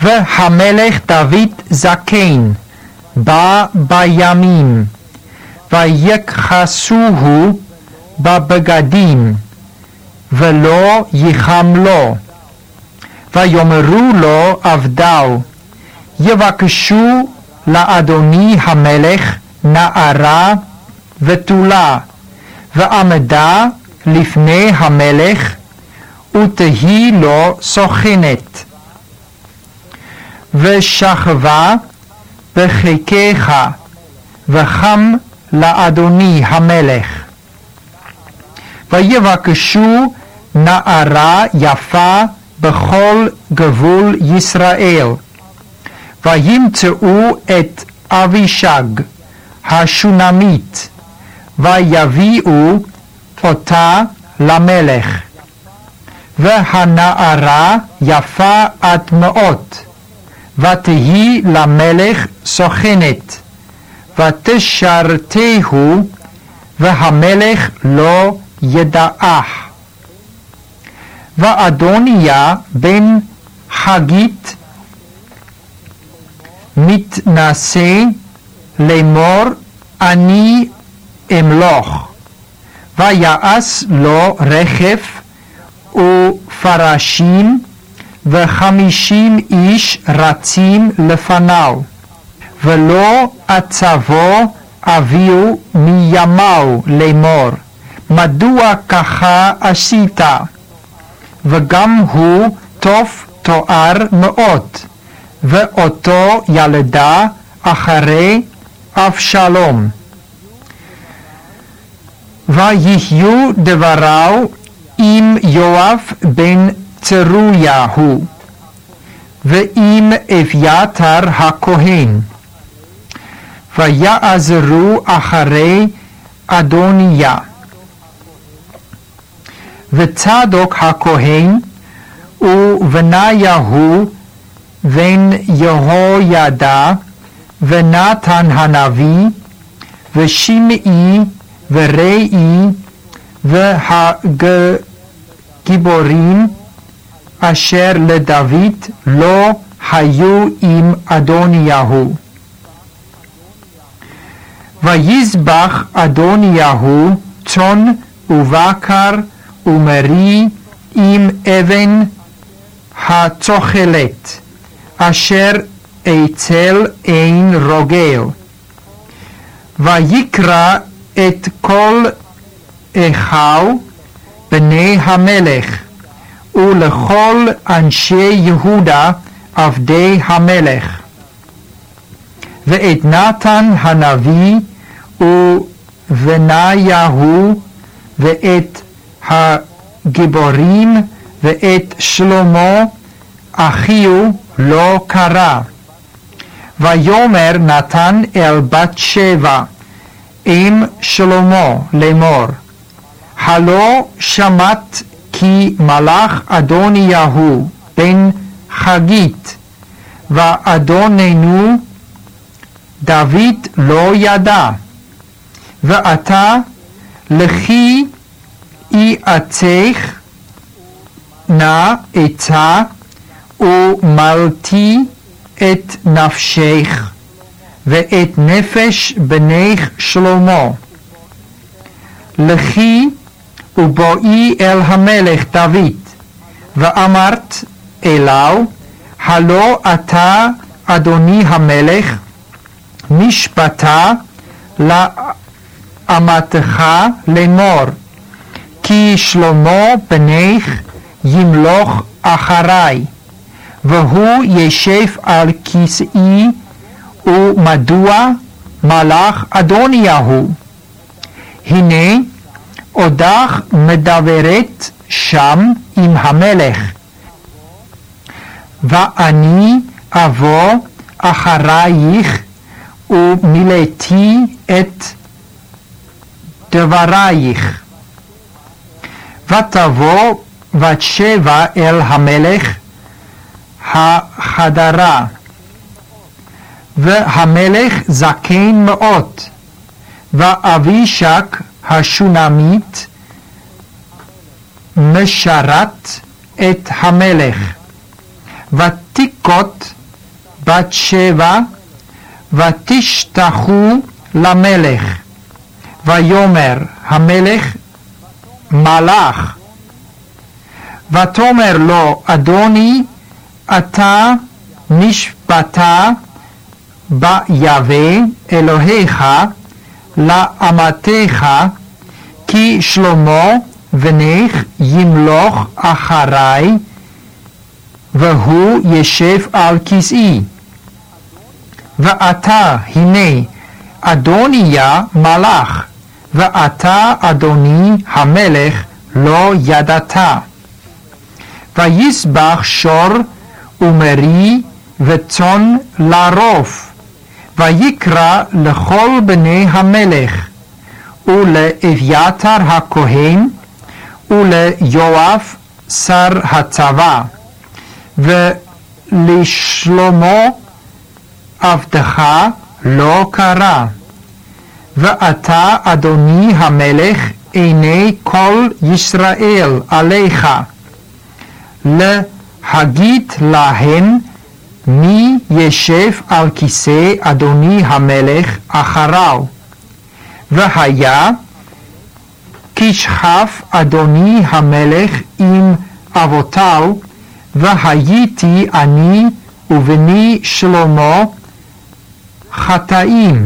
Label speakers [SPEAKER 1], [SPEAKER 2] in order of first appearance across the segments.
[SPEAKER 1] והמלך דוד זקן בא בימים, ויכסוהו בבגדים, ולא ייחם לו. ויאמרו לו עבדיו, יבקשו לאדוני המלך נערה ותולה, ועמדה לפני המלך, ותהי לו סוכנת. ושכבה בחיקך, וחם לאדוני המלך. ויבקשו נערה יפה בכל גבול ישראל, וימצאו את אבישג השונמית, ויביאו אותה למלך. והנערה יפה עד מאוד, ותהי למלך סוכנת, ותשרתהו, והמלך לא ידעך. ואדוניה בן חגית מתנשא לאמור, אני אמלוך. ויעש לו רכב ופרשים, 50 איש רצים לפניו, ולא עצבו אביהו מימיו לאמור, מדוע ככה עשית? וגם הוא טוב תואר מאוד, ואותו ילדה אחרי אבשלום. ויהיו דבריו עם יואב בן צרויה הוא, ועם אביתר הכהן, ויעזרו אחרי אדוניה. וצדוק הכהן ובניהו בן יהוידע, ונתן הנביא, ושמעי וראי, והגיבורים אשר לדוד לא היו עם אדוניהו. ויזבח אדוניהו צאן ובקר ומרי עם אבן הצוחלת, אשר אצל עין רוגל. ויקרא את כל אחיו בני המלך, ולכל אנשי יהודה עבדי המלך, ואת נתן הנביא ובניהו, ואת הגיבורים, ואת שלמה אחיו לא קרא. ויאמר נתן אל בת שבע אם שלמה לאמור, הלא שמעת כי מלך אדוניהו בן חגית ואדוננו דוד לא ידע, ואתה לכי יעצך נא עצה ומלתי את נפשך ואת נפש בנך שלמה. לכי ובואי אל המלך דוד, ואמרת אליו, הלא אתה אדוני המלך משפטה לאמתך לאמור, כי שלמה בנך ימלוך אחרי, והוא ישב על כיסאי, ומדוע מלך אדוניהו? הנה עודך מדברת שם עם המלך, ואני אבוא אחרייך ומילאתי את דברייך. ותבוא בת שבע אל המלך החדרה, והמלך זקן מאוד, ואבישג השונמית משרת את המלך. ותיק ותיקות בת 7 ותשתחו למלך. ויאמר המלך מלך. ותאמר לו אדוני אתה נשבעת ביהווה אלוהיך לאמתך כי שלמה בנך ימלוך אחרי והוא ישב על כסאי. ואתה הנה אדוניה מלך ואתה אדוני המלך לא ידעת. ויסבח שור ומרי וצאן לערוף. ויקרא לכל בני המלך ולאביתר הכהן וליואב שר הצבא ולשלמה עבדך לא קרא. ואתה אדוני המלך עיני כל ישראל עליך להגיד להם מי ישב על כיסא אדוני המלך אחריו. והיה כשכב אדוני המלך עם אבותיו והייתי אני ובני שלמה חטאים.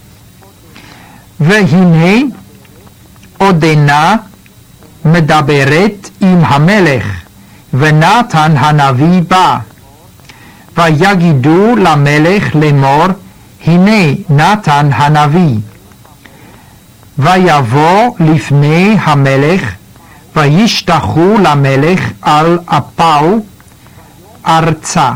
[SPEAKER 1] והנה עודנה מדברת עם המלך ונתן הנביא בא. ויגידו למלך לאמור הנה נתן הנביא. ויבוא לפני המלך וישתחו למלך על אפו ארצה.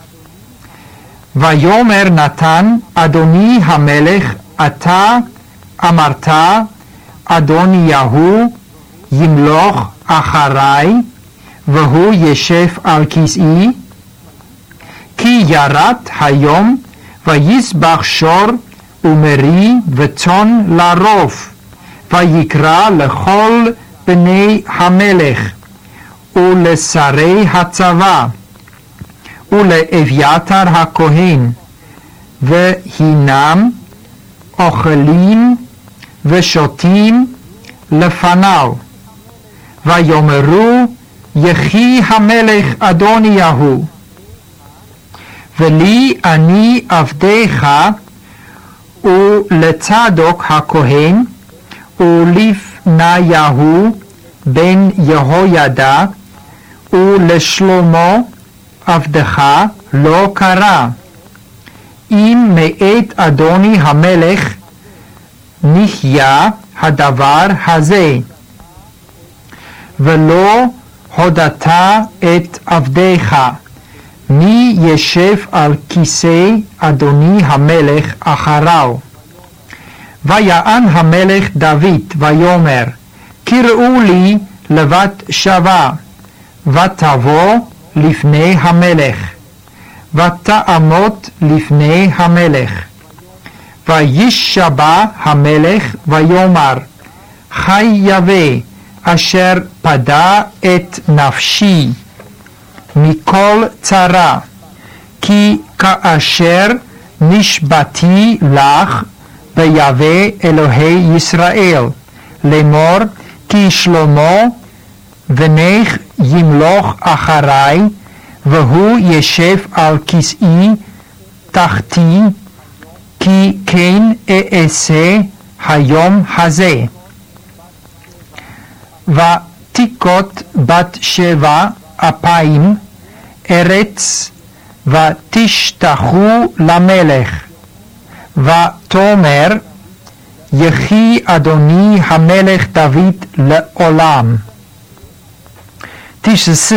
[SPEAKER 1] ויאמר נתן אדוני המלך אתה אמרת אדוניהו ימלוך אחרי והוא ישב על כסאי. כי ירד היום ויסבח שור ומרי וצאן לערוף. ויקרא לכל בני המלך ולשרי הצבא ולאביתר הכהן והינם אוכלים ושותים לפניו. ויאמרו יחי המלך אדוניהו. ולי אני עבדך ולצדוק הכהן ולבניהו בן יהוידע ולשלמה עבדך לא קרא. אם מאת אדוני המלך נחיה הדבר הזה. ולא הודעת את עבדך מי ישב על כיסא אדוני המלך אחריו. ויען המלך דוד ויאמר קראו לי לבת שבע ותבוא לפני המלך ותעמוד לפני המלך. וישבע המלך ויאמר חי יהוה אשר פדה את נפשי מכל צרה כי כאשר נשבעתי לך ביהווה אלוהי ישראל לאמור כי שלמה בנך ימלוך אחרי והוא ישב על כסאי תחתי כי כן אעשה היום הזה. ותיקות בת 7 אפיים ארץ ותשתחו למלך. ותאמר יחי אדוני המלך דוד לעולם.第14